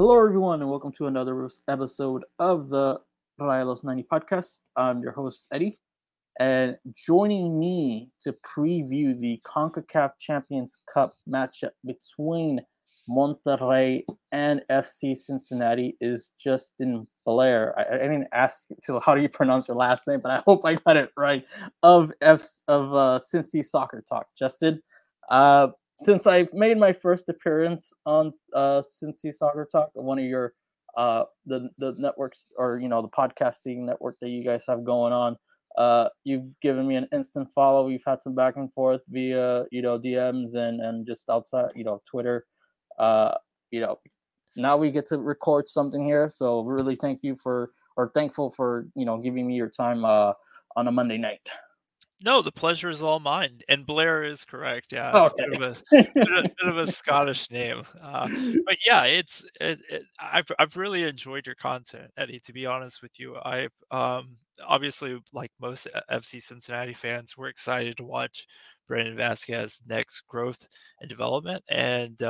Hello, everyone, and welcome to another episode of the Rayalos 90 podcast. I'm your host, Eddie, and joining me to preview the CONCACAF Champions Cup matchup between Monterrey and FC Cincinnati is Justin Blair. I didn't ask you to how do you pronounce your last name, but I hope I got it right. Of Cincy Soccer Talk, Justin. Uh, since I made my first appearance on Cincy Soccer Talk, one of your the networks or the podcasting network that you guys have going on, you've given me an instant follow. We've had some back and forth via DMs and just outside Twitter. Uh, you know, Now we get to record something here, so really thankful for giving me your time on a Monday night. No, the pleasure is all mine, and Blair is correct, yeah, it's a Okay. bit of a bit of a Scottish name, but yeah, I've really enjoyed your content, Eddie, to be honest with you. Obviously, like most FC Cincinnati fans, we're excited to watch Brandon Vasquez's next growth and development, and,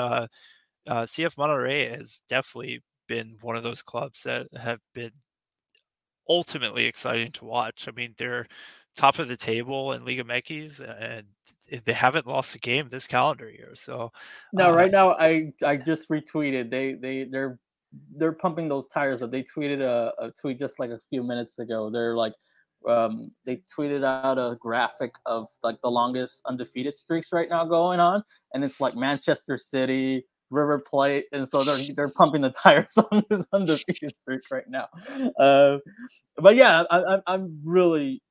CF Monterrey has definitely been one of those clubs that have been ultimately exciting to watch. I mean, they're top of the table in Liga MX, and they haven't lost a game this calendar year. So, No, uh, right now I just retweeted. They're pumping those tires up. They tweeted a tweet just like a few minutes ago. They're like they tweeted out a graphic of like the longest undefeated streaks right now going on, and it's like Manchester City, River Plate, and so they're pumping the tires on this undefeated streak right now. Uh, but yeah, I'm really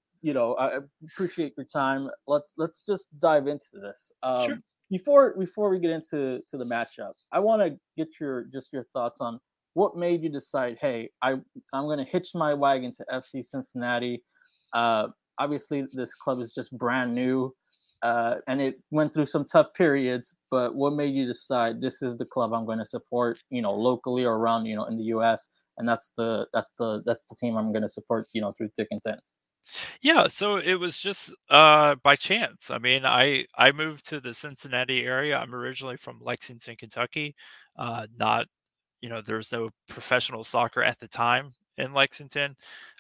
I appreciate your time. Let's just dive into this. sure. Before we get into the matchup, I want to get your thoughts on what made you decide. Hey, I'm going to hitch my wagon to FC Cincinnati. Uh, Obviously, this club is just brand new, and it went through some tough periods. But what made you decide this is the club I'm going to support? Locally or around in the U.S. And that's the team I'm going to support. Through thick and thin. Yeah, so it was just by chance. I mean, I moved to the Cincinnati area. I'm originally from Lexington, Kentucky. Not, there's no professional soccer at the time in Lexington.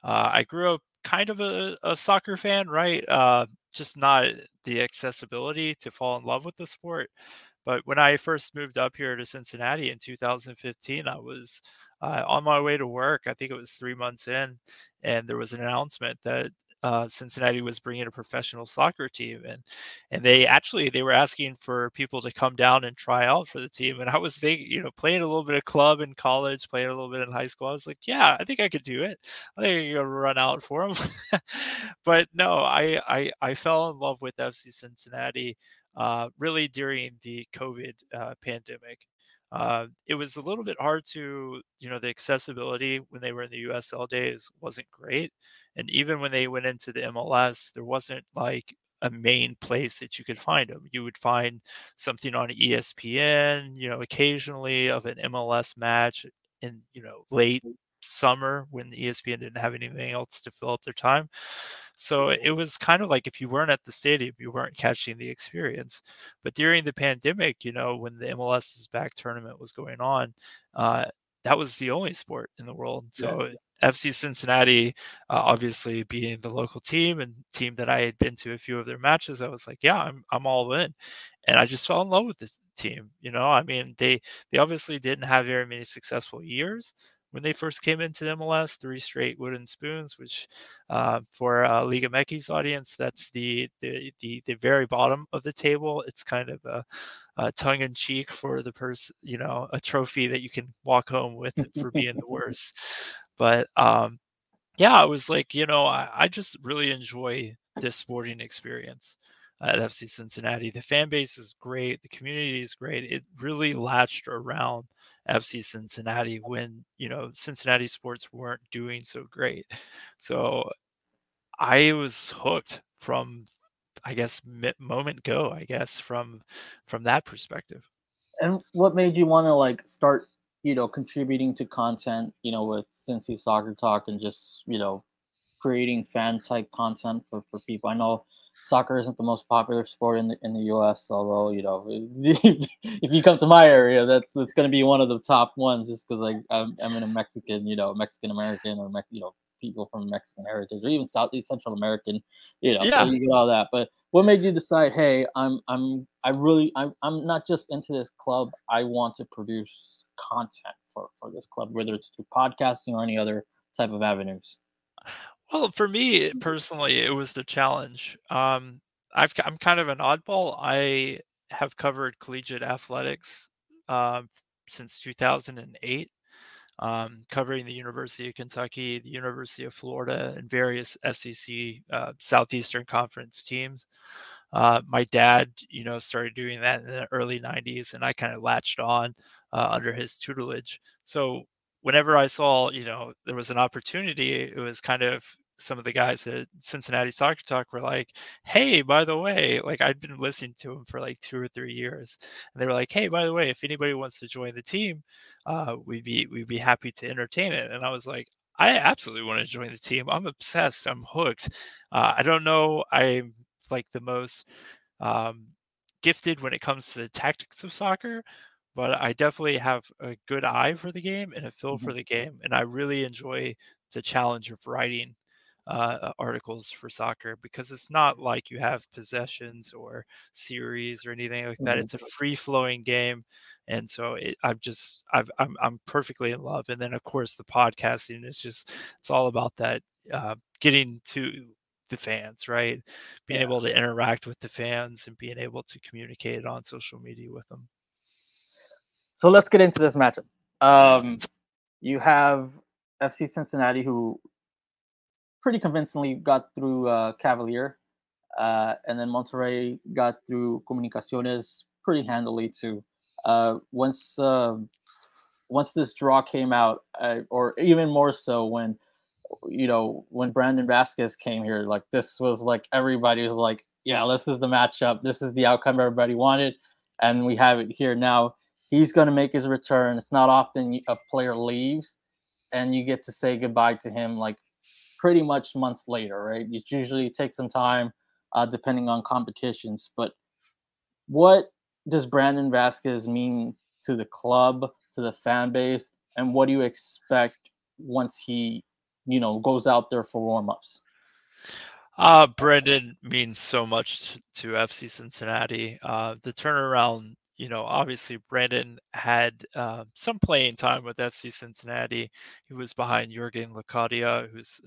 I grew up kind of a soccer fan, right? Just not the accessibility to fall in love with the sport. But when I first moved up here to Cincinnati in 2015, I was on my way to work. I think it was 3 months in, and there was an announcement that Cincinnati was bringing a professional soccer team, and they were asking for people to come down and try out for the team. And I was thinking, playing a little bit of club in college, playing a little bit in high school. I was like, yeah, I think I could do it. I think I could run out for them. But no, I fell in love with FC Cincinnati really during the COVID pandemic. It was a little bit hard to, the accessibility when they were in the USL days wasn't great. And even when they went into the MLS, there wasn't like a main place that you could find them. You would find something on ESPN, occasionally of an MLS match in, late summer when the ESPN didn't have anything else to fill up their time. So it was kind of like if you weren't at the stadium, you weren't catching the experience. But during the pandemic, when the MLS is back tournament was going on, uh, that was the only sport in the world. Yeah. So FC Cincinnati, obviously being the local team and team that I had been to a few of their matches, I was like, yeah, I'm all in, and I just fell in love with this team. I mean, they obviously didn't have very many successful years when they first came into the MLS, three straight wooden spoons, which for Liga MX audience, that's the very bottom of the table. It's kind of a tongue in cheek for the person, a trophy that you can walk home with for being the worst. But yeah, I was like, I just really enjoy this sporting experience at FC Cincinnati. The fan base is great. The community is great. It really latched around FC Cincinnati when, Cincinnati sports weren't doing so great. So I was hooked from, I guess, moment go, I guess, from that perspective. And what made you want to like start, contributing to content, with Cincy Soccer Talk and just, creating fan type content for people? I know soccer isn't the most popular sport in the U.S. Although if you come to my area, it's going to be one of the top ones, just because I'm in a Mexican, Mexican American, or people from Mexican heritage, or even Southeast Central American, so Yeah. you get all that. But what made you decide, hey, I'm not just into this club. I want to produce content for this club, whether it's through podcasting or any other type of avenues. Well, for me personally, it was the challenge. I'm kind of an oddball. I have covered collegiate athletics um, since 2008, covering the University of Kentucky, the University of Florida, and various SEC Southeastern Conference teams. My dad, started doing that in the early 90s, and I kind of latched on under his tutelage. So whenever I saw, there was an opportunity, it was kind of some of the guys at Cincinnati Soccer Talk were like, "Hey, by the way," like I'd been listening to him for like 2 or 3 years, and they were like, "Hey, by the way, if anybody wants to join the team, we'd be happy to entertain it." And I was like, "I absolutely want to join the team. I'm obsessed. I'm hooked. I don't know. I'm like the most um, gifted when it comes to the tactics of soccer, but I definitely have a good eye for the game and a feel Mhm. for the game, and I really enjoy the challenge of writing articles for soccer because it's not like you have possessions or series or anything like that. Mhm. It's a free flowing game, and so I'm perfectly in love. And then of course the podcasting is just it's all about that getting to the fans, right? Being Yeah. able to interact with the fans and being able to communicate on social media with them. So let's get into this matchup. You have FC Cincinnati, who pretty convincingly got through Cavalier, and then Monterrey got through Comunicaciones pretty handily too. Once this draw came out, or even more so when Brandon Vasquez came here, like this was like everybody was like, yeah, this is the matchup. This is the outcome everybody wanted, and we have it here now. He's going to make his return. It's not often a player leaves and you get to say goodbye to him like pretty much months later, right? It usually takes some time, depending on competitions. But what does Brandon Vasquez mean to the club, to the fan base, and what do you expect once he, goes out there for warm-ups? Brendan means so much to FC Cincinnati. The turnaround, obviously Brandon had some playing time with FC Cincinnati. He was behind Jurgen Locadia, who's,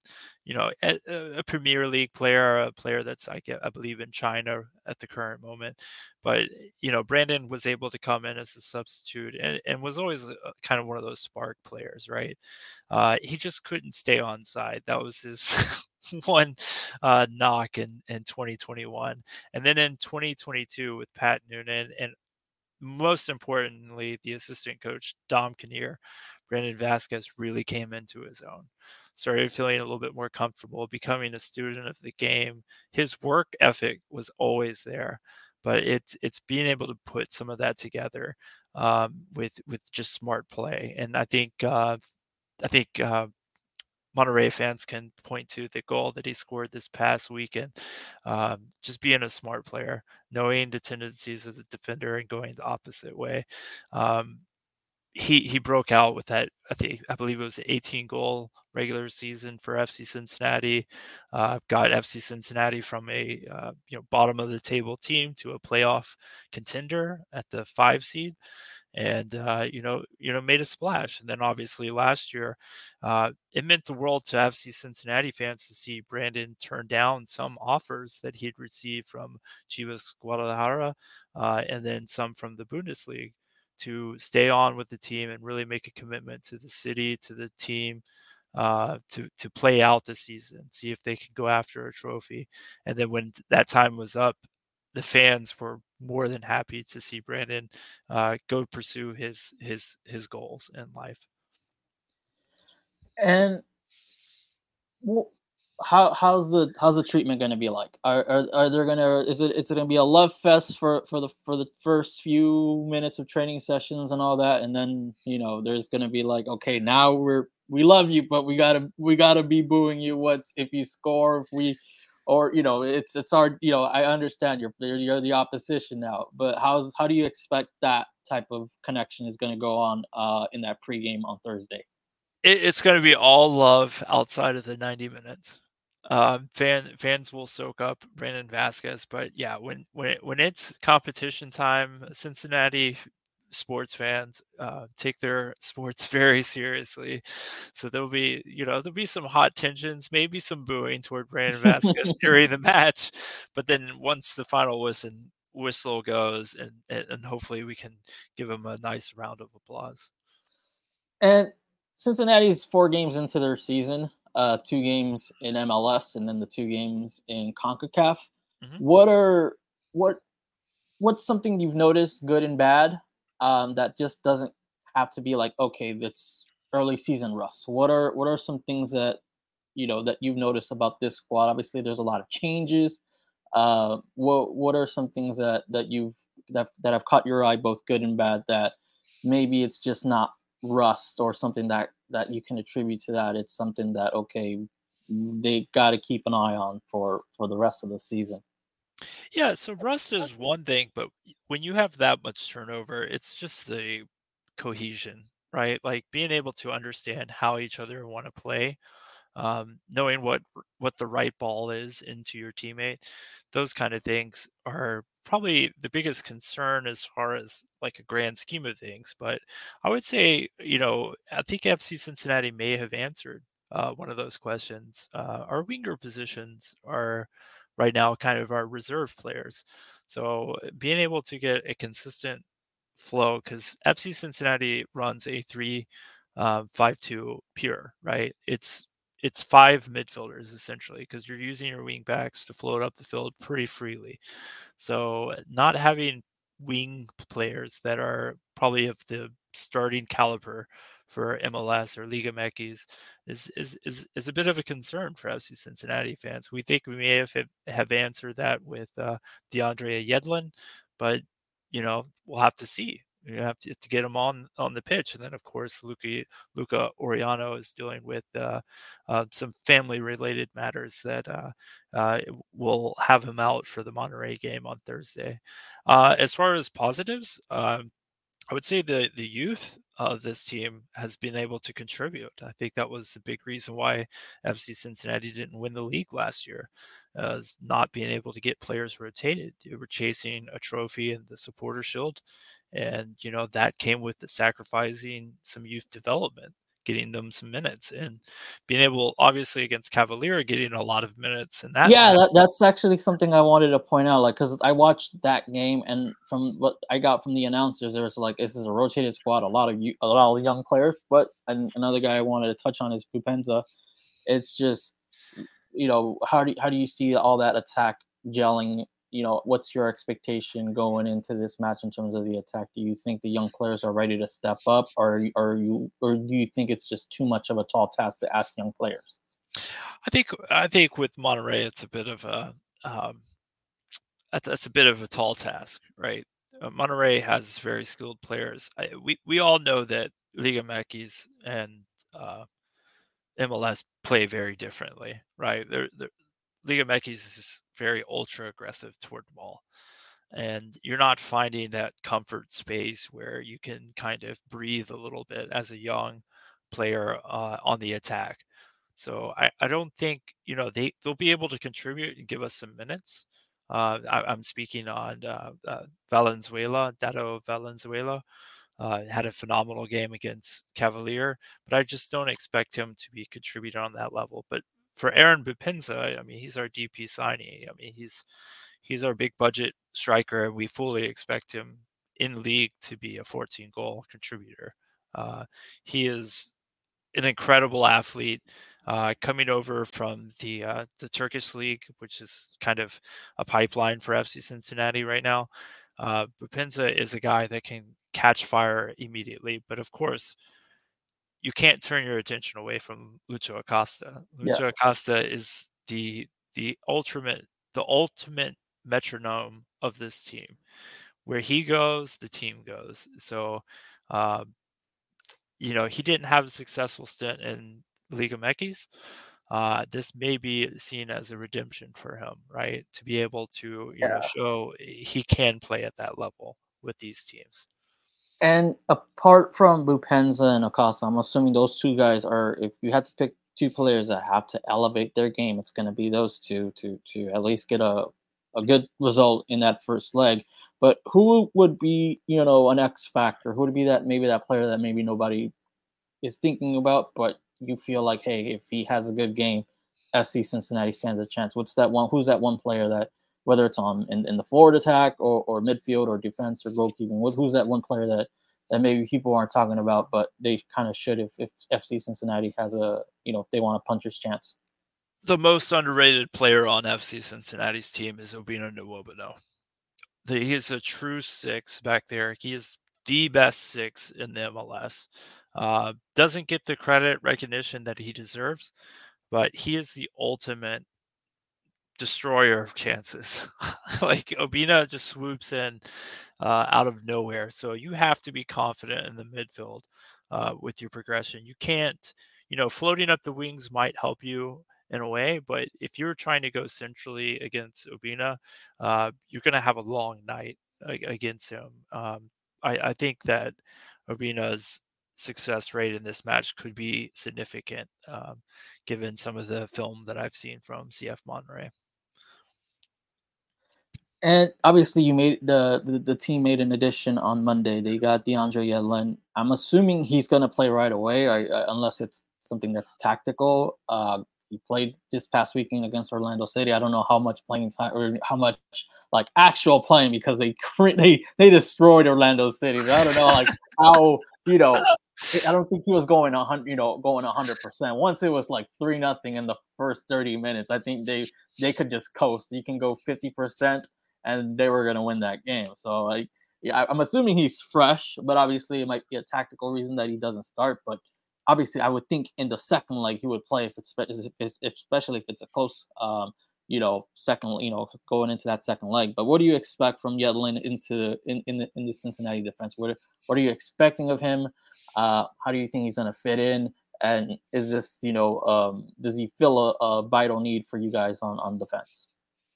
a Premier League player, a player that's, I believe, in China at the current moment. But, Brandon was able to come in as a substitute and was always kind of one of those spark players, right? He just couldn't stay on side. That was his one knock in 2021. And then in 2022 with Pat Noonan, and most importantly, the assistant coach, Dom Kinnear, Brandon Vasquez really came into his own. Started feeling a little bit more comfortable, becoming a student of the game. His work ethic was always there, but it's being able to put some of that together with just smart play. And I think Monterey fans can point to the goal that he scored this past weekend. Just being a smart player, knowing the tendencies of the defender and going the opposite way. Um, he broke out with that. I believe it was an 18 goal regular season for FC Cincinnati. Got FC Cincinnati from a bottom of the table team to a playoff contender at the 5 seed, and made a splash. And then obviously last year, it meant the world to FC Cincinnati fans to see Brandon turn down some offers that he'd received from Chivas Guadalajara, and then some from the Bundesliga to stay on with the team and really make a commitment to the city, to the team, to play out the season, see if they can go after a trophy. And then when that time was up, the fans were more than happy to see Brandon go pursue his goals in life. And well, how's the treatment going to be like? Are there gonna is it going to be a love fest for the first few minutes of training sessions and all that, and then there's going to be like, okay, now we love you, but we gotta be booing you. What's if you score, if we or it's hard. I understand you're the opposition now, but how do you expect that type of connection is going to go on in that pregame on Thursday? It's going to be all love outside of the 90 minutes. Fans will soak up Brandon Vasquez, but yeah, when it's competition time, Cincinnati sports fans take their sports very seriously. So there'll be some hot tensions, maybe some booing toward Brandon Vasquez during the match, but then once the final whistle goes, and hopefully we can give him a nice round of applause. And Cincinnati's 4 games into their season, 2 games in MLS, and then the 2 games in CONCACAF. Mhm. What are what what's something you've noticed, good and bad, that just doesn't have to be like, okay, that's early season rust. What are some things that that you've noticed about this squad? Obviously, there's a lot of changes. What are some things that have caught your eye, both good and bad, that maybe it's just not rust or something that you can attribute to that? It's something that, okay, they got to keep an eye on for the rest of the season. Yeah, so rust is one thing, but when you have that much turnover, it's just the cohesion, right? Like being able to understand how each other want to play, knowing what the right ball is into your teammate. Those kind of things are probably the biggest concern as far as like a grand scheme of things. But I would say, I think FC Cincinnati may have answered one of those questions. Our winger positions are right now kind of our reserve players. So being able to get a consistent flow, because FC Cincinnati runs a 3-5-2 pure, right? It's five midfielders essentially, because you're using your wing backs to float up the field pretty freely. So not having wing players that are probably of the starting caliber for MLS or Liga MX is a bit of a concern for FC Cincinnati fans. We think we may have answered that with DeAndre Yedlin, but we'll have to see. You have to get him on the pitch, and then of course Luca Oriano is dealing with some family related matters that uh, will have him out for the Monterey game on Thursday. As far as positives, I would say the youth of this team has been able to contribute. I think that was the big reason why FC Cincinnati didn't win the league last year, is not being able to get players rotated. They were chasing a trophy in the Supporter Shield, and that came with the sacrificing some youth development, getting them some minutes, and being able, obviously against Cavalier, getting a lot of minutes in that Yeah, match. that's actually something I wanted to point out. Like, because I watched that game, and from what I got from the announcers, there was like, this is a rotated squad, a lot of young players. But another guy I wanted to touch on is Pupenza. It's just, how do you see all that attack gelling? What's your expectation going into this match in terms of the attack? Do you think the young players are ready to step up, or do you think it's just too much of a tall task to ask young players? I think with Monterey, it's a bit of a um, that's a bit of a tall task, right? Monterey has very skilled players. We all know that Liga MX and uh, MLS play very differently, right? Liga MX is very ultra aggressive toward the ball, and you're not finding that comfort space where you can kind of breathe a little bit as a young player on the attack. So I don't think they'll be able to contribute and give us some minutes. I'm speaking on Valenzuela, Dato Valenzuela. Had a phenomenal game against Cavalier, but I just don't expect him to be contributing on that level. But for Aaron Bipinza, I mean, he's our DP signing. I mean, he's our big budget striker, and we fully expect him in league to be a 14 goal contributor. He is an incredible athlete. Coming over from the Turkish league, which is kind of a pipeline for FC Cincinnati right now. Bupinza is a guy that can catch fire immediately, but of course, you can't turn your attention away from Lucho Acosta. Yeah. Lucho Acosta is the ultimate metronome of this team. Where he goes, the team goes. So, uh, he didn't have a successful stint in Liga MX, this may be seen as a redemption for him, right? To be able to, Yeah. show he can play at that level with these teams. And apart from Bupenza and Acosta, I'm assuming those two guys are. If you had to pick two players that have to elevate their game, it's going to be those two to at least get a good result in that first leg. But who would be an X factor? Who would be that maybe that player that maybe nobody is thinking about, but you feel like, hey, if he has a good game, FC Cincinnati stands a chance. What's that one? Who's that one player that, whether it's on in the forward attack or midfield or defense or goalkeeping, who's that one player that maybe people aren't talking about, but they kind of should if FC Cincinnati has if they want a puncher's chance. The most underrated player on FC Cincinnati's team is Obina Nwobano. He is a true six back there. He is the best six in the MLS. Doesn't get the credit recognition that he deserves, but he is the ultimate destroyer of chances. Like Obina just swoops in out of nowhere. So you have to be confident in the midfield with your progression. You can't, floating up the wings might help you in a way, but if you're trying to go centrally against Obina, you're going to have a long night against him. I think that Obina's success rate in this match could be significant, given some of the film that I've seen from CF Monterrey. And obviously, you made the team made an addition on Monday. They got DeAndre Yedlin. I'm assuming he's going to play right away, unless it's something that's tactical. He played this past weekend against Orlando City. I don't know how much playing time or how much like actual playing because they destroyed Orlando City. So I don't know like how I don't think he was going 100%. Once it was like 3-0 in the first 30 minutes, I think they could just coast. You can go 50% and they were going to win that game. So like, yeah, I'm assuming he's fresh, but obviously it might be a tactical reason that he doesn't start. But obviously, I would think in the second leg he would play especially if it's a close, second, going into that second leg. But what do you expect from Yedlin in the Cincinnati defense? What are you expecting of him? How do you think he's going to fit in? And is this, does he fill a vital need for you guys on defense?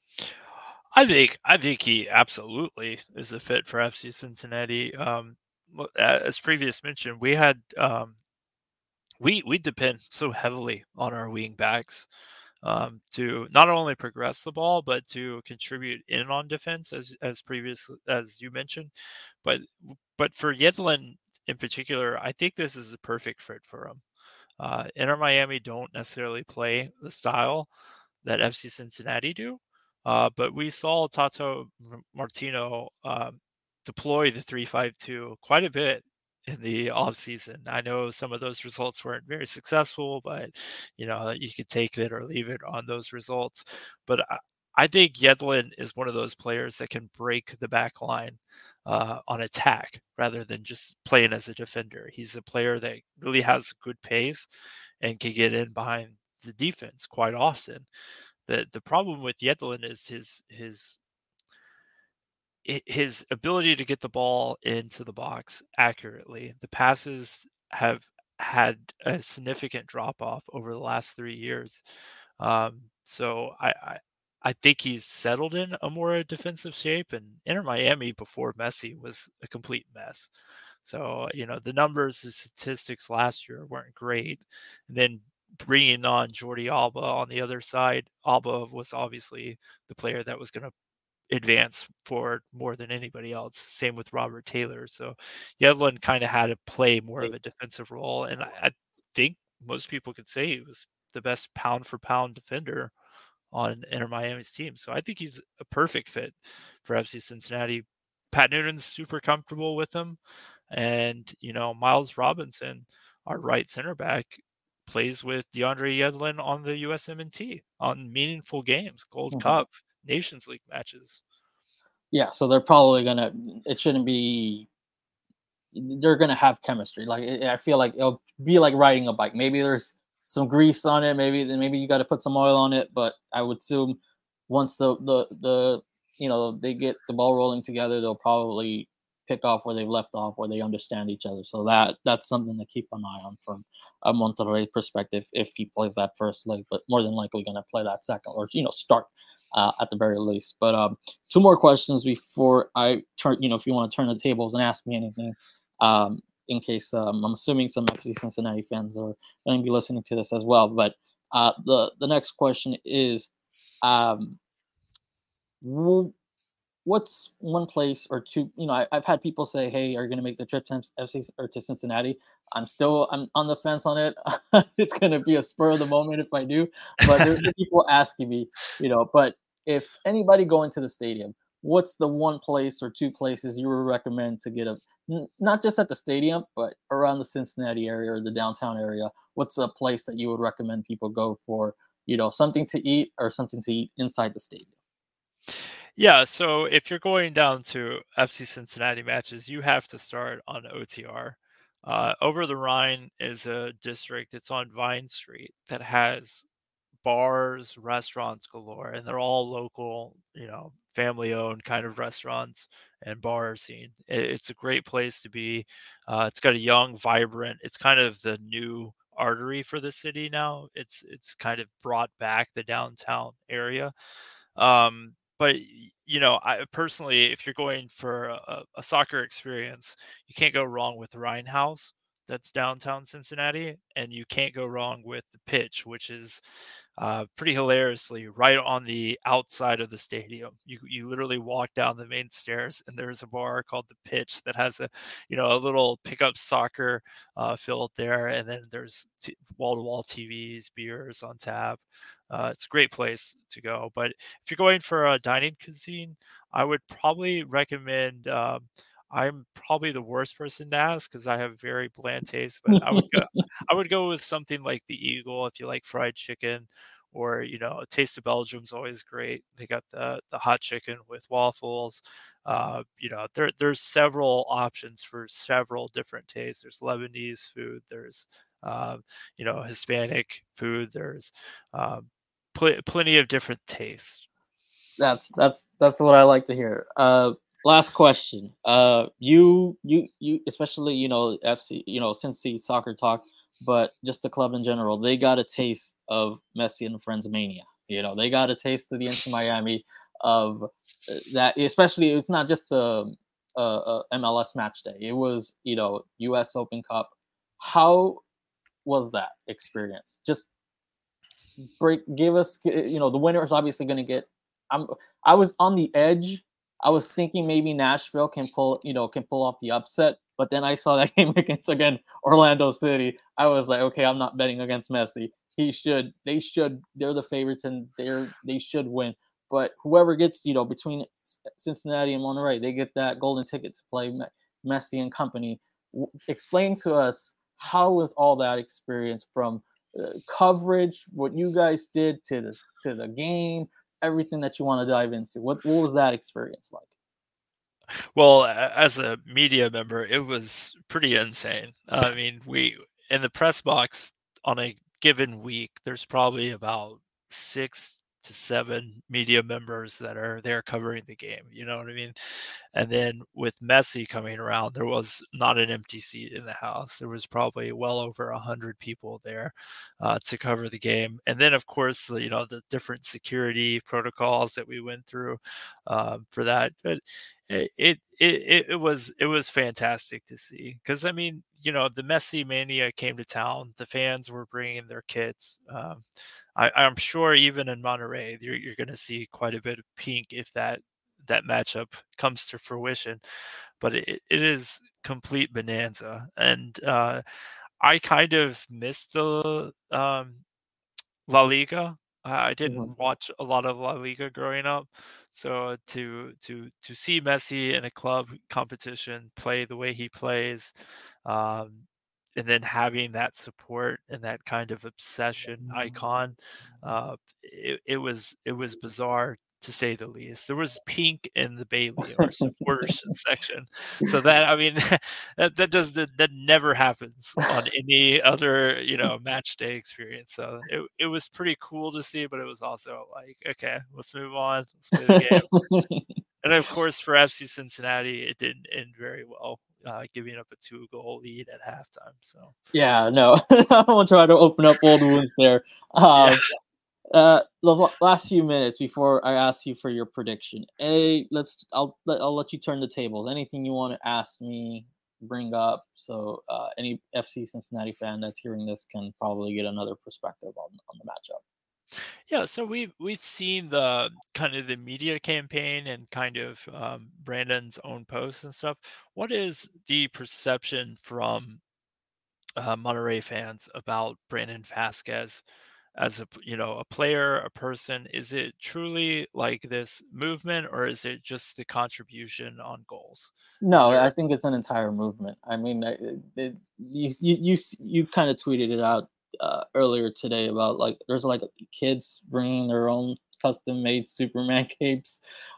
I think he absolutely is a fit for FC Cincinnati. As previous mentioned, we had we depend so heavily on our wing backs to not only progress the ball but to contribute in on defense, as you mentioned. But for Yedlin in particular, I think this is a perfect fit for him. Inter Miami don't necessarily play the style that FC Cincinnati do, but we saw Tato Martino deploy the 3-5-2 quite a bit in the offseason. I know some of those results weren't very successful, but you could take it or leave it on those results. But I think Yedlin is one of those players that can break the back line on attack rather than just playing as a defender. He's a player that really has good pace and can get in behind the defense quite often. The problem with Yedlin is his ability to get the ball into the box accurately. The passes have had a significant drop off over the last 3 years. So I think he's settled in a more defensive shape. And Inter Miami before Messi was a complete mess. So the numbers, the statistics last year weren't great. And then bringing on Jordi Alba on the other side, Alba was obviously the player that was going to advance forward more than anybody else. Same with Robert Taylor. So Yedlin kind of had to play more of a defensive role, and I think most people could say he was the best pound for pound defender on Inter Miami's team. So I think he's a perfect fit for FC Cincinnati. Pat Noonan's super comfortable with him, and Miles Robinson, our right center back, plays with DeAndre Yedlin on the USMNT on meaningful games, Gold Cup, Nations League matches. Yeah, so they're probably gonna. It shouldn't be. They're gonna have chemistry. Like I feel like it'll be like riding a bike. Maybe there's some grease on it. Maybe you got to put some oil on it. But I would assume once the they get the ball rolling together, they'll probably pick off where they've left off, where they understand each other. So that's something to keep an eye on from a Monterrey perspective if he plays that first leg, but more than likely going to play that second or start at the very least. But two more questions before I turn. If you want to turn the tables and ask me anything, in case I'm assuming some FC Cincinnati fans are going to be listening to this as well. But the next question is, um, what's one place or two? I've had people say, "Hey, are you going to make the trip to FC or to Cincinnati?" I'm on the fence on it. It's going to be a spur of the moment if I do, but there's people asking me, But if anybody going to the stadium, what's the one place or two places you would recommend to get not just at the stadium, but around the Cincinnati area or the downtown area? What's a place that you would recommend people go for, something to eat or something to eat inside the stadium? Yeah, so if you're going down to FC Cincinnati matches, you have to start on OTR. Over the Rhine is a district. It's on Vine Street that has bars, restaurants galore, and they're all local, family-owned kind of restaurants and bar scene. It's a great place to be. It's got a young, vibrant. It's kind of the new artery for the city now. It's kind of brought back the downtown area. But I personally, if you're going for a soccer experience, you can't go wrong with the Rhine House that's downtown Cincinnati, and you can't go wrong with the pitch, which is pretty hilariously right on the outside of the stadium. You literally walk down the main stairs, and there's a bar called the Pitch that has a little pickup soccer field there, and then there's wall-to-wall TVs, beers on tap. It's a great place to go. But if you're going for a dining cuisine, I would probably recommend. I'm probably the worst person to ask because I have very bland taste, but I would go with something like the Eagle if you like fried chicken, or a Taste of Belgium's always great. They got the hot chicken with waffles. There's several options for several different tastes. There's Lebanese food. There's Hispanic food. There's plenty of different tastes. That's what I like to hear. Last question. You especially FC Cincy soccer talk, but just the club in general. They got a taste of Messi and Friends mania. They got a taste of the Inter Miami of that. Especially, it's not just the MLS match day. It was U.S. Open Cup. How was that experience? Just give us. The winner is obviously going to get. I was on the edge. I was thinking maybe Nashville can pull off the upset, but then I saw that game against Orlando City. I was like, okay, I'm not betting against Messi. They're the favorites and they should win. But whoever gets, between Cincinnati and Monterrey, they get that golden ticket to play Messi and company. Explain to us, how was all that experience from coverage, what you guys did to the game, everything that you want to dive into. What was that experience like? Well, as a media member, it was pretty insane. I mean, we in the press box on a given week, there's probably about 6 to 7 media members that are there covering the game. You know what I mean? And then with Messi coming around, there was not an empty seat in the house. There was probably well over 100 people there to cover the game. And then, of course, the different security protocols that we went through for that. But it was fantastic to see, because I mean, the Messi mania came to town. The fans were bringing their kids. I'm sure even in Monterrey, you're going to see quite a bit of pink if that matchup comes to fruition. But it is complete bonanza, and I kind of missed the La Liga. I Mhm. didn't watch a lot of La Liga growing up, so to see Messi in a club competition play the way he plays, um, and then having that support and that kind of obsession icon, it was bizarre to say the least. There was pink in the Bailey or supporters section, so that, I mean, that never happens on any other match day experience. So it was pretty cool to see, but it was also like, okay, let's move on, let's play the game. And of course, for FC Cincinnati, it didn't end very well, giving up a 2-goal lead at halftime. So Yeah, no, I won't try to open up old wounds there. yeah, The last few minutes before I ask you for your prediction. I'll let you turn the tables. Anything you want to ask me, bring up. So any FC Cincinnati fan that's hearing this can probably get another perspective on the matchup. yeah. So we've seen the kind of the media campaign and kind of Brandon's own posts and stuff. What is the perception from Monterey fans about Brandon Vasquez as a player, a person? Is it truly like this movement, or is it just the contribution on goals? Is No, there? I think it's an entire movement. I mean, you kind of tweeted it out earlier today about like there's like kids bringing their own custom made Superman capes.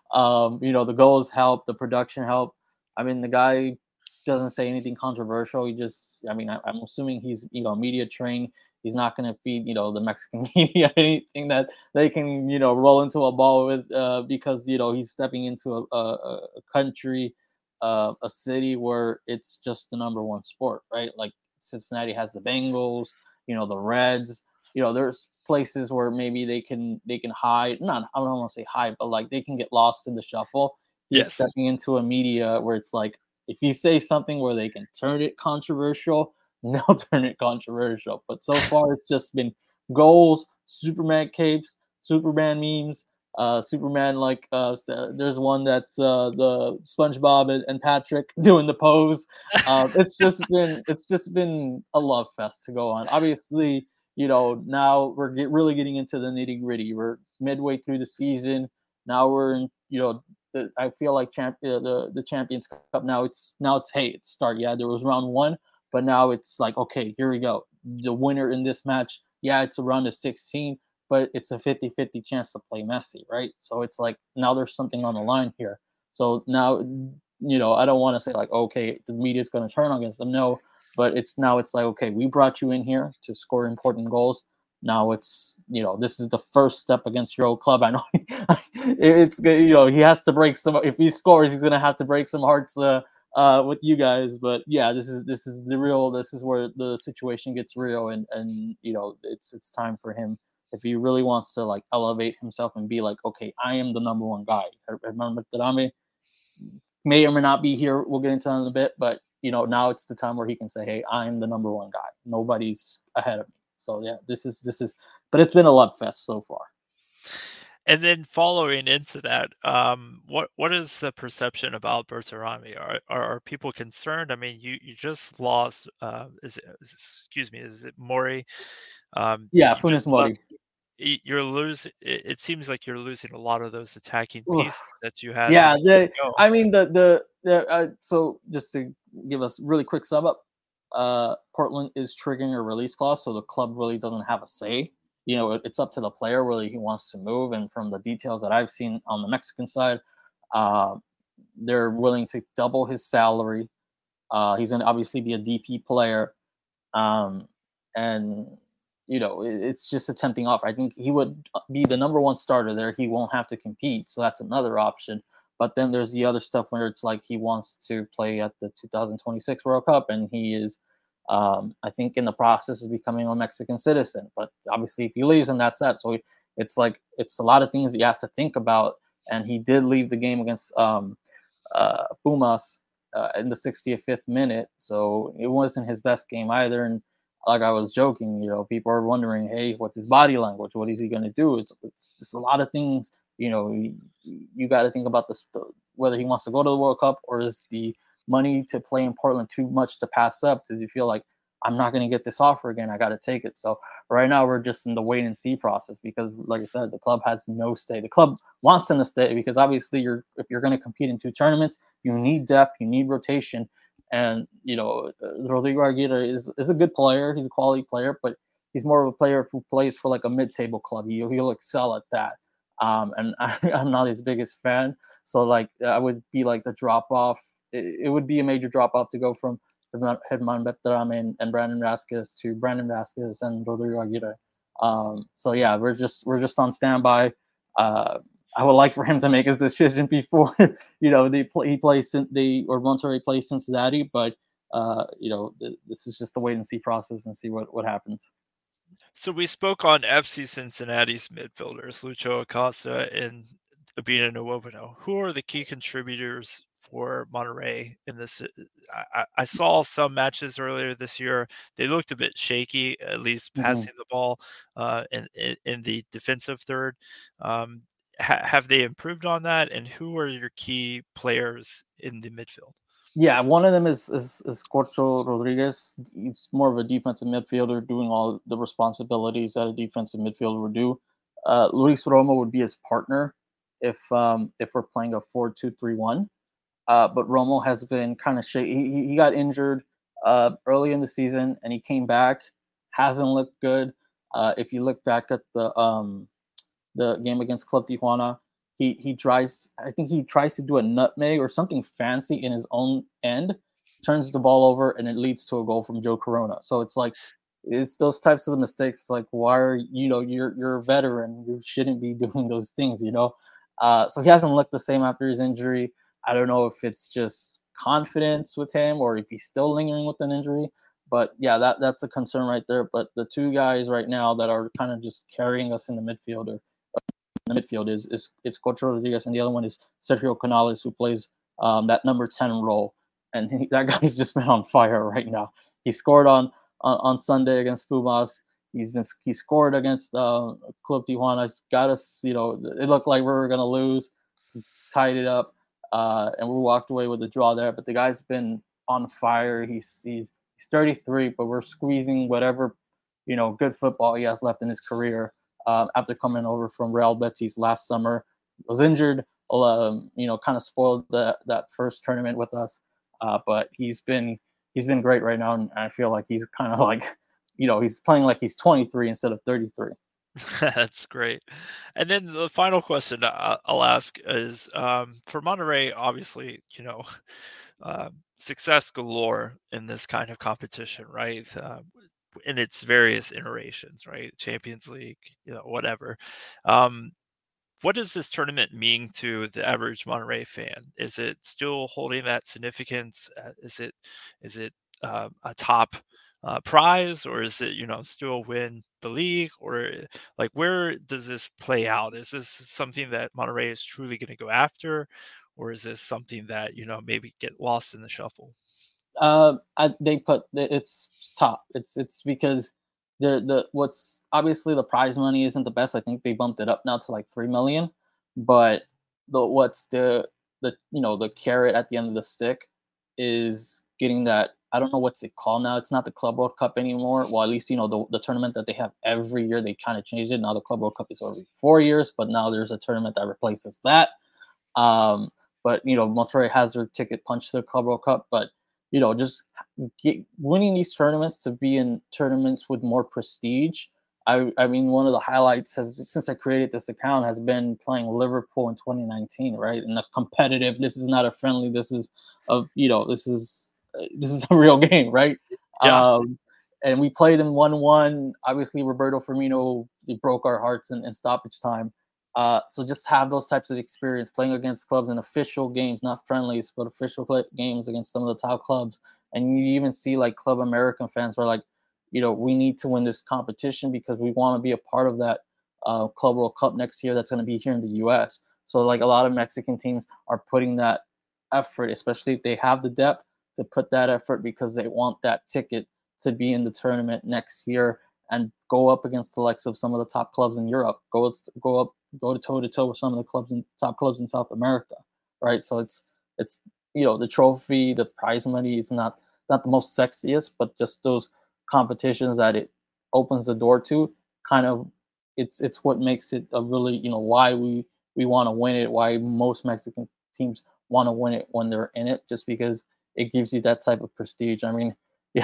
The goals help, the production help. I mean, the guy doesn't say anything controversial. I'm assuming he's media trained. He's not going to feed the Mexican media anything that they can roll into a ball with because he's stepping into a country, a city where it's just the number one sport, right? Like Cincinnati has the Bengals, the Reds. There's places where maybe they can hide. Not I don't want to say hide, but like they can get lost in the shuffle. He's Yes. stepping into a media where it's like if you say something where they can turn it controversial, they'll turn it controversial. But so far, it's just been goals, Superman capes, Superman memes, Superman there's one that's the SpongeBob and Patrick doing the pose. It's just been a love fest to go on. Obviously, now we're really getting into the nitty gritty. We're midway through the season. Now we're in I feel like the Champions Cup now. It's start. Yeah, there was round one, but now it's like okay, here we go. The winner in this match. Yeah, it's a round of 16, but it's a 50-50 chance to play Messi, right? So it's like now there's something on the line here. So now, I don't want to say like, okay, the media's going to turn against them. No, but it's like, okay, we brought you in here to score important goals. Now it's, this is the first step against your old club. I know it's good. He has to break some, if he scores, he's going to have to break some hearts, with you guys. But yeah, this is the real, this is where the situation gets real. And it's time for him if he really wants to like elevate himself and be like, okay, I am the number one guy. Remember Tarame may or may not be here. We'll get into that in a bit, but now it's the time where he can say, hey, I'm the number one guy. Nobody's ahead of me. So yeah, this is, but it's been a love fest so far. And then following into that, what is the perception about Bertarami? Are people concerned? I mean, you just lost. Excuse me, is it Mori? Yeah, You just Funes lost. Mori. You're losing. It seems like you're losing a lot of those attacking pieces that you had Yeah, from go. I mean so just to give us really quick sum up, Portland is triggering a release clause, so the club really doesn't have a say. It's up to the player whether he wants to move. And from the details that I've seen on the Mexican side, uh, they're willing to double his salary. He's going to obviously be a DP player, and it's just a tempting offer. I think he would be the number one starter there. He won't have to compete, so that's another option. But then there's the other stuff where it's like he wants to play at the 2026 World Cup, and he is, I think, in the process of becoming a Mexican citizen. But obviously, if he leaves, and that's that. So it's like it's a lot of things he has to think about. And he did leave the game against Pumas in the 65th minute, so it wasn't his best game either. And like I was joking, people are wondering, hey, what's his body language? What is he going to do? It's just a lot of things. You got to think about this, whether he wants to go to the World Cup or is the money to play in Portland too much to pass up? Does he feel like I'm not going to get this offer again? I got to take it. So right now we're just in the wait and see process because, like I said, the club has no stay. The club wants him to stay because obviously if you're going to compete in two tournaments, you need depth, you need rotation. And Rodrigo Argueta is a good player. He's a quality player, but he's more of a player who plays for like a mid-table club. He'll excel at that. And I'm not his biggest fan. So like I would be like the drop off. It would be a major drop off to go from Germán Berterame and Brandon Vasquez to Brandon Vasquez and Rodrigo Aguirre. So yeah, we're just on standby. I would like for him to make his decision before he plays or Monterrey plays Cincinnati, but this is just a wait and see process and see what happens. So we spoke on FC Cincinnati's midfielders, Lucho Acosta and Abina Nwobano. Who are the key contributors for Monterrey in this? I saw some matches earlier this year. They looked a bit shaky, at least Mhm. passing the ball in the defensive third. Have they improved on that? And who are your key players in the midfield? Yeah, one of them is Corcho Rodriguez. He's more of a defensive midfielder, doing all the responsibilities that a defensive midfielder would do. Luis Romo would be his partner if we're playing a 4-2-3-1. But Romo has been kind of shaky. He got injured early in the season, and he came back. Hasn't looked good. If you look back at the game against Club Tijuana, he tries. I think he tries to do a nutmeg or something fancy in his own end, turns the ball over, and it leads to a goal from Joe Corona. So it's like it's those types of the mistakes. Like, why are you're a veteran, you shouldn't be doing those things. So he hasn't looked the same after his injury. I don't know if it's just confidence with him or if he's still lingering with an injury. But yeah, that's a concern right there. But the two guys right now that are kind of just carrying us in the midfield is it's Cocho Rodriguez, and the other one is Sergio Canales, who plays that number 10 role. And that guy's just been on fire right now. He scored on Sunday against Pumas. He scored against Club Tijuana. He's got us. It looked like we were gonna lose. Tied it up, and we walked away with the draw there. But the guy's been on fire. He's 33, but we're squeezing whatever good football he has left in his career after coming over from Real Betis last summer. Was injured, kind of spoiled that first tournament with us. But he's been great right now, and I feel like he's kind of like, he's playing like he's 23 instead of 33. That's great. And then the final question I'll ask is for Monterrey, obviously, success galore in this kind of competition, right? In its various iterations, right? Champions League, whatever. Um, what does this tournament mean to the average Monterey fan? Is it still holding that significance? Is it a top prize, or is it still win the league, or like where does this play out? Is this something that Monterey is truly going to go after, or is this something that maybe get lost in the shuffle? They put it's top. It's because the what's obviously the prize money isn't the best. I think they bumped it up now to like 3 million, but what's the carrot at the end of the stick is getting that. I don't know what's it called now. It's not the Club World Cup anymore. Well, at least the tournament that they have every year. They kind of changed it. Now the Club World Cup is every 4 years, but now there's a tournament that replaces that. Um, but Monterrey has their ticket punched to the Club World Cup, but just winning these tournaments to be in tournaments with more prestige. I mean, one of the highlights has since I created this account has been playing Liverpool in 2019, right? And the competitive. This is not a friendly. This is this is a real game, right? Yeah. And we played them 1-1. Obviously, Roberto Firmino, he broke our hearts in stoppage time. So just have those types of experience playing against clubs in official games, not friendlies, but official games against some of the top clubs. And you even see like Club American fans are like, we need to win this competition because we want to be a part of that Club World Cup next year that's going to be here in the U.S. So like a lot of Mexican teams are putting that effort, especially if they have the depth to put that effort because they want that ticket to be in the tournament next year and go up against the likes of some of the top clubs in Europe, go toe to toe with some of the top clubs in South America, right? So it's the trophy, the prize money is not the most sexiest, but just those competitions that it opens the door to, kind of, it's what makes it a really why we want to win it, why most Mexican teams want to win it when they're in it, just because it gives you that type of prestige. I mean,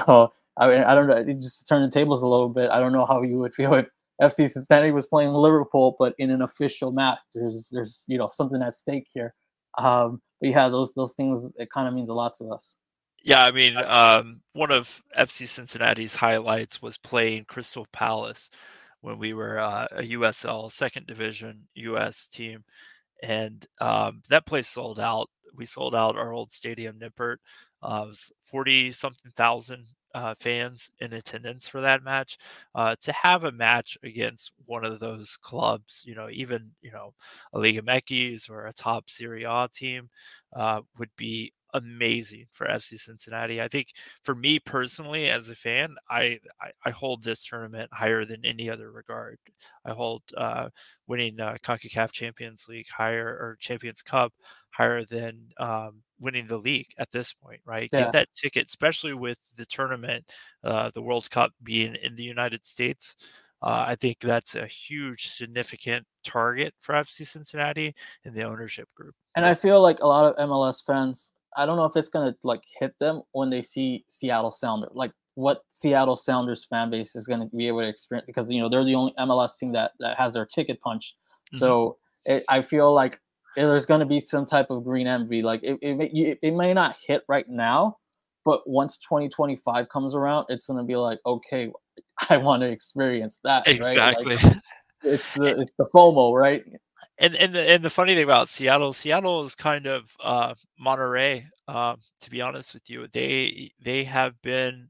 I don't know. Just to turn the tables a little bit. I don't know how you would feel if FC Cincinnati was playing Liverpool, but in an official match. There's something at stake here. But yeah, those things, it kind of means a lot to us. Yeah, I mean, one of FC Cincinnati's highlights was playing Crystal Palace when we were a USL second division US team, and that place sold out. We sold out our old stadium, Nippert. It was 40 something thousand fans in attendance for that match. To have a match against one of those clubs, even a Liga MX or a top Serie A team, would be amazing for FC Cincinnati. I think for me personally, as a fan, I hold this tournament higher than any other regard. I hold winning CONCACAF Champions League higher, or Champions Cup, higher than winning the league at this point, right? Get Yeah. that ticket, especially with the tournament, the World Cup being in the United States. I think that's a huge, significant target for FC Cincinnati and the ownership group. And I feel like a lot of MLS fans, I don't know if it's gonna like hit them when they see Seattle Sounders, like what Seattle Sounders fan base is gonna be able to experience, because they're the only MLS team that has their ticket punch. Mhm. So I feel like there's gonna be some type of green envy. Like it may not hit right now, but once 2025 comes around, it's gonna be like, okay, I want to experience that, right? Like Exactly. it's the FOMO, right? And the funny thing about Seattle is kind of Monterey. To be honest with you, they have been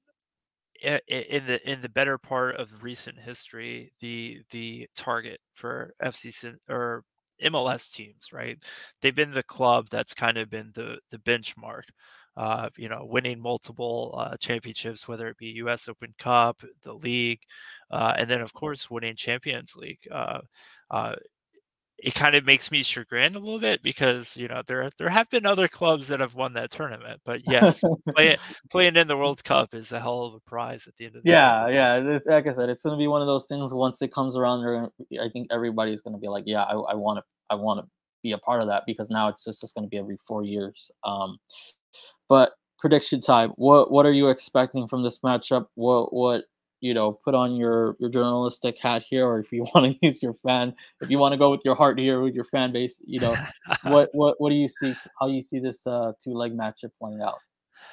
in the better part of recent history the target for or MLS teams, right? They've been the club that's kind of been the benchmark. Winning multiple championships, whether it be U.S. Open Cup, the league, and then of course winning Champions League. Uh, it kind of makes me chagrined a little bit because there have been other clubs that have won that tournament, but yes, playing in the World Cup is a hell of a prize at the end of the day. Yeah, yeah. Like I said, it's gonna be one of those things. Once it comes around, I think everybody's gonna be like, "Yeah, I want to be a part of that," because now it's just gonna be every 4 years. But prediction time. What are you expecting from this matchup? What put on your journalistic hat here, or if you want to use if you want to go with your heart here with your fan base, what do you see? How do you see this two-leg matchup playing out?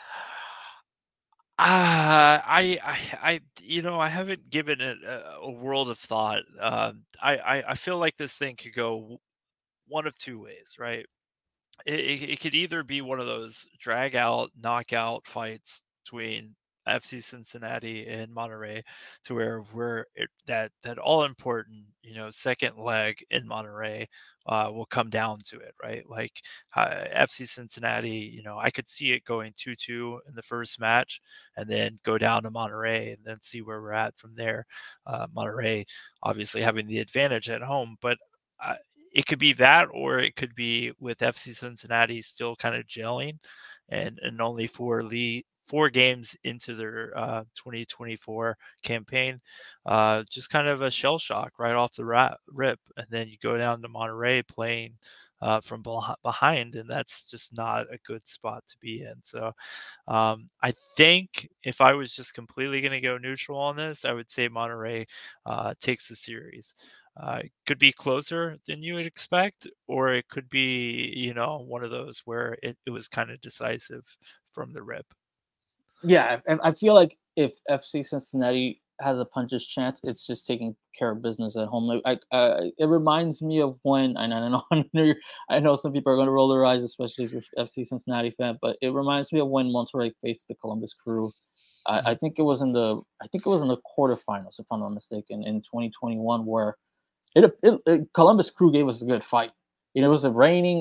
I haven't given it a world of thought. I feel like this thing could go one of two ways, right? It could either be one of those drag out, knockout fights between FC Cincinnati and Monterey, to where that all important, second leg in Monterey will come down to it, right? Like FC Cincinnati, I could see it going 2-2 in the first match, and then go down to Monterey, and then see where we're at from there. Monterey obviously having the advantage at home, but it could be that, or it could be with FC Cincinnati still kind of gelling, and only four games into their 2024 campaign, just kind of a shell shock right off the rip, and then you go down to Monterey playing from behind, and that's just not a good spot to be in. So I think if I was just completely going to go neutral on this, I would say Monterey takes the series. It could be closer than you would expect, or it could be, one of those where it was kind of decisive from the rip. Yeah, I feel like if FC Cincinnati has a puncher's chance, it's just taking care of business at home. Like, it reminds me of when, and I know I know some people are going to roll their eyes, especially if you're FC Cincinnati fan, but it reminds me of when Monterrey faced the Columbus Crew. I Mhm. think it was in the quarterfinals, if I'm not mistaken, in 2021, where Columbus Crew gave us a good fight. It was raining.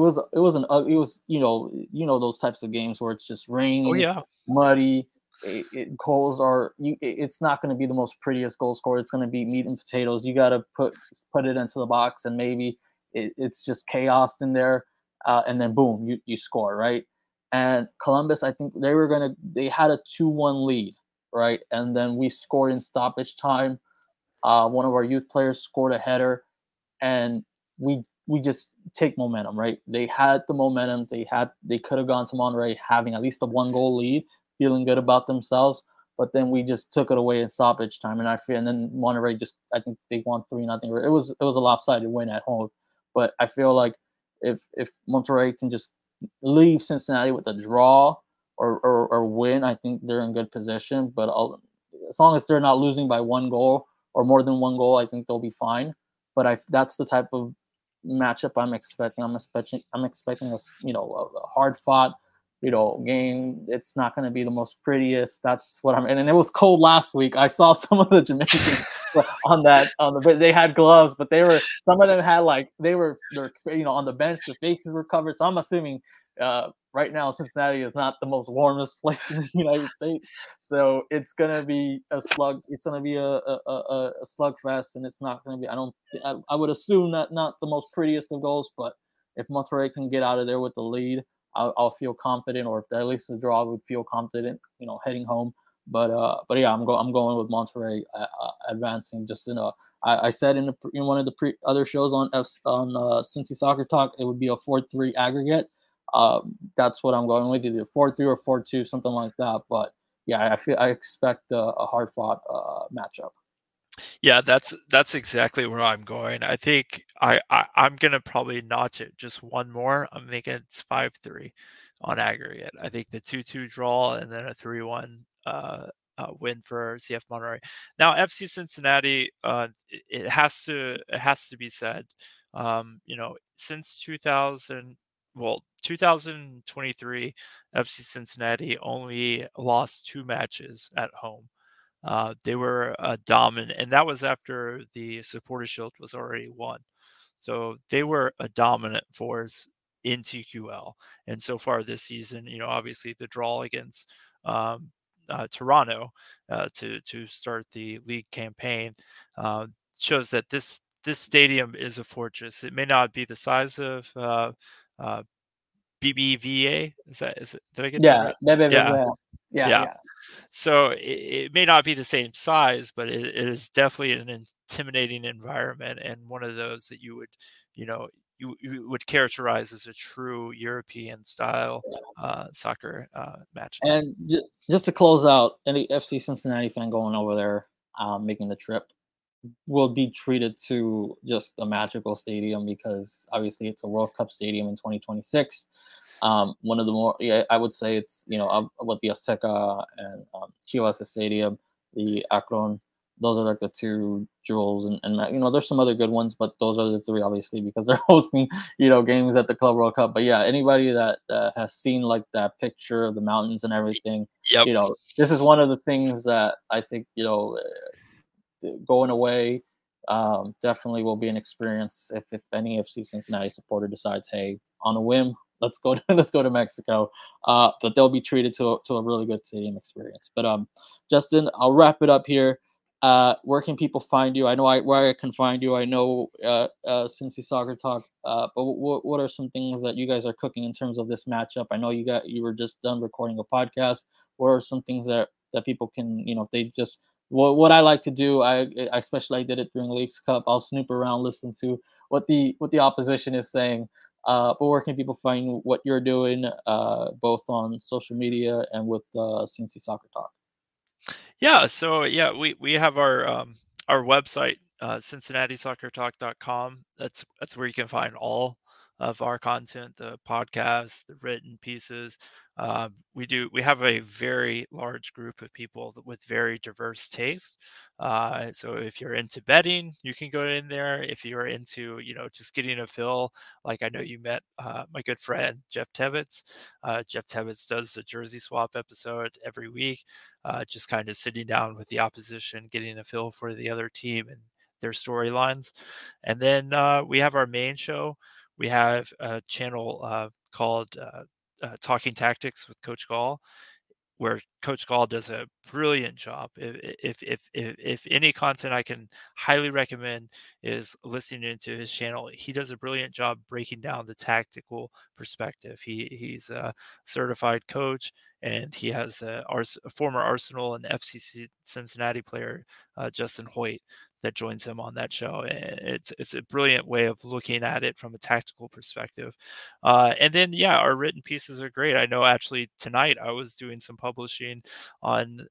It was those types of games where it's just Oh raining, yeah. muddy. Goals it's not going to be the most prettiest goal scorer. It's going to be meat and potatoes. You got to put it into the box, and maybe it's just chaos in there, and then boom, you score, right? And Columbus, I think they had a 2-1 lead, right? And then we scored in stoppage time. One of our youth players scored a header, and we just take momentum, right? They had the momentum. They could have gone to Monterey having at least a 1-goal lead, feeling good about themselves. But then we just took it away in stoppage time, and then Monterey I think they won 3-0. It was a lopsided win at home, but I feel like if Monterey can just leave Cincinnati with a draw or win, I think they're in good position. But as long as they're not losing by 1 goal or more than 1 goal, I think they'll be fine. But that's the type of matchup I'm expecting. I'm expecting a hard fought game. It's not going to be the most prettiest. That's what and it was cold last week. I saw some of the Jamaicans but they had gloves, but some of them had they're on the bench, their faces were covered. So I'm assuming right now Cincinnati is not the most warmest place in the United States. So it's gonna be a slug. It's gonna be a slugfest, and it's not gonna be. I would assume that not the most prettiest of goals, but if Monterrey can get out of there with the lead, I'll feel confident, or if at least the draw, I would feel confident, heading home. But yeah, I'm going with Monterrey advancing. Just I said in one of the other shows on Cincy Soccer Talk, it would be a 4-3 aggregate. That's what I'm going with, either 4-3 or 4-2, something like that. But yeah, I expect a hard fought matchup. Yeah, that's exactly where I'm going. I think I'm gonna probably notch it just one more. I'm thinking it's 5-3 on aggregate. I think the 2-2 draw and then a 3-1 win for CF Monterrey. Now FC Cincinnati, it has to be said, since 2023, FC Cincinnati only lost 2 matches at home. They were dominant, and that was after the Supporter Shield was already won. So they were a dominant force in TQL. And so far this season, obviously the draw against Toronto to start the league campaign shows that this stadium is a fortress. It may not be the size of BBVA. Is it? Did I get that right? Yeah. So it may not be the same size, but it is definitely an intimidating environment, and one of those that you would characterize as a true European style soccer matches. And just to close out, any FC Cincinnati fan going over there, making the trip, will be treated to just a magical stadium, because obviously it's a World Cup stadium in 2026. One of the more, I would say it's, what the Azteca and Chivas Stadium, the Akron, those are like the two jewels, and there's some other good ones, but those are the three, obviously, because they're hosting games at the Club World Cup. But yeah, anybody that has seen like that picture of the mountains and everything, Yep. This is one of the things that I think going away definitely will be an experience if any FC Cincinnati supporter decides, hey, on a whim, let's go to Mexico. But they'll be treated to a really good stadium experience. But Justin, I'll wrap it up here. Where can people find you? I know where I can find you. I know Cincy Soccer Talk. But what are some things that you guys are cooking in terms of this matchup? I know you were just done recording a podcast. What are some things that people can, if they just what I like to do, I especially did it during Leagues Cup. I'll snoop around, listen to what the opposition is saying. But where can people find what you're doing, both on social media and with Cincy Soccer Talk? Yeah, so yeah, we have our website, CincinnatiSoccerTalk.com. That's where you can find all of our content, the podcast, the written pieces. We have a very large group of people with very diverse tastes. So if you're into betting, you can go in there. If you're into just getting a feel, like I know you met my good friend Jeff Tevitz. Jeff Tevitz does the jersey swap episode every week. Just kind of sitting down with the opposition, getting a feel for the other team and their storylines. And then we have our main show. We have a channel called Talking Tactics with Coach Gall, where Coach Gall does a brilliant job. If any content I can highly recommend is listening into his channel, he does a brilliant job breaking down the tactical perspective. He's a certified coach, and he has a former Arsenal and FC Cincinnati player, Justin Hoyt, that joins him on that show. And it's a brilliant way of looking at it from a tactical perspective. And then, yeah, our written pieces are great. I know actually tonight I was doing some publishing on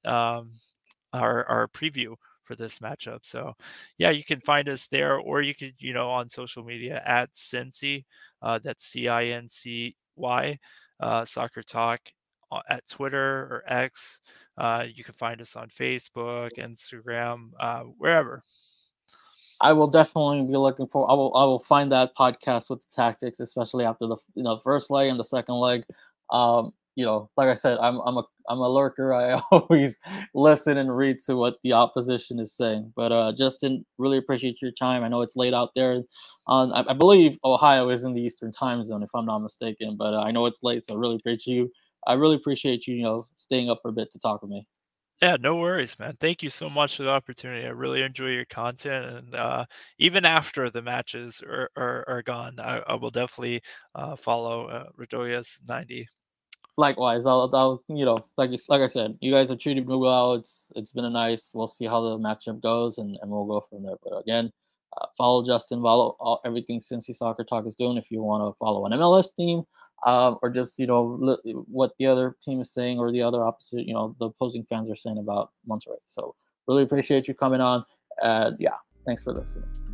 our preview for this matchup. So yeah, you can find us there, or you could, on social media at Cincy, that's CINCY, Soccer Talk, at Twitter or X. You can find us on Facebook, Instagram, wherever. I will definitely be looking for. I will find that podcast with the tactics, especially after the first leg and the second leg. Like I said, I'm a lurker. I always listen and read to what the opposition is saying. But Justin, really appreciate your time. I know it's late out there. I believe Ohio is in the Eastern time zone, if I'm not mistaken. But I know it's late, so I really appreciate you. I really appreciate you, staying up for a bit to talk with me. Yeah, no worries, man. Thank you so much for the opportunity. I really enjoy your content, and even after the matches are gone, I will definitely follow Radoya's 90. Likewise, I'll like I said, you guys have treated me well. It's been a nice. We'll see how the matchup goes, and we'll go from there. But again, follow Justin, follow everything Cincy Soccer Talk is doing. If you want to follow an MLS team, or just what the other team is saying, or the other opposite, the opposing fans are saying about Monterrey. So really appreciate you coming on. Yeah, thanks for listening.